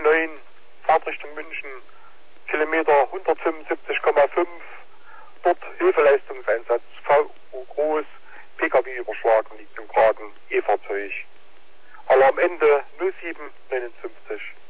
9, Fahrtrichtung München, Kilometer 175,5, dort Hilfeleistungseinsatz, VU groß, PKW überschlagen, liegt im Gragen, E-Fahrzeug. Alarmende 0759.